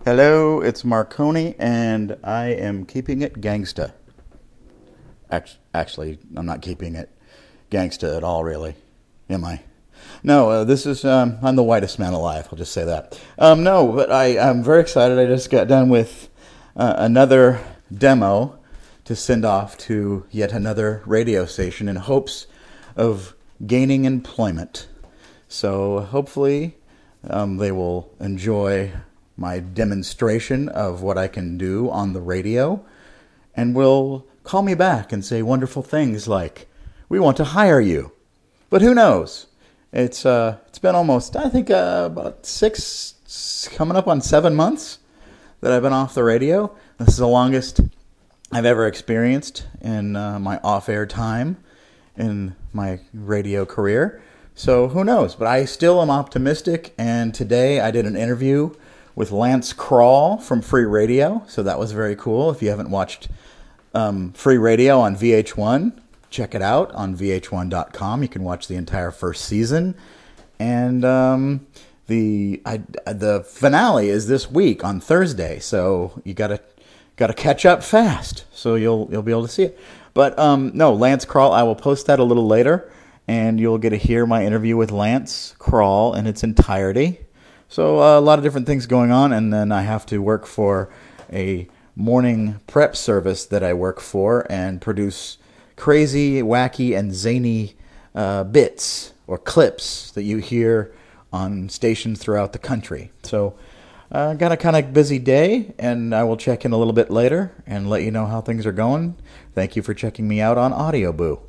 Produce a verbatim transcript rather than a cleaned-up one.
Hello, it's Marconi, and I am keeping it gangsta. Act- Actually, I'm not keeping it gangsta at all, really. Am I? No, uh, this is, um, I'm the whitest man alive, I'll just say that. Um, no, but I, I'm very excited. I just got done with uh, another demo to send off to yet another radio station in hopes of gaining employment. So hopefully um, they will enjoy my demonstration of what I can do on the radio, and will call me back and say wonderful things like, "We want to hire you." But who knows? It's uh, it's been almost, I think, uh, about six, coming up on seven months that I've been off the radio. This is the longest I've ever experienced in uh, my off-air time in my radio career. So who knows? But I still am optimistic, and today I did an interview with Lance Crawl from Free Radio, so that was very cool. If you haven't watched um, Free Radio on V H one, check it out on V H one dot com. You can watch the entire first season, and um, the I, the finale is this week on Thursday, so you gotta gotta catch up fast, so you'll you'll be able to see it. But um, no, Lance Crawl, I will post that a little later, and you'll get to hear my interview with Lance Crawl in its entirety. So uh, a lot of different things going on, and then I have to work for a morning prep service that I work for and produce crazy, wacky, and zany uh, bits or clips that you hear on stations throughout the country. So I uh, got a kind of busy day, and I will check in a little bit later and let you know how things are going. Thank you for checking me out on Audio Boo.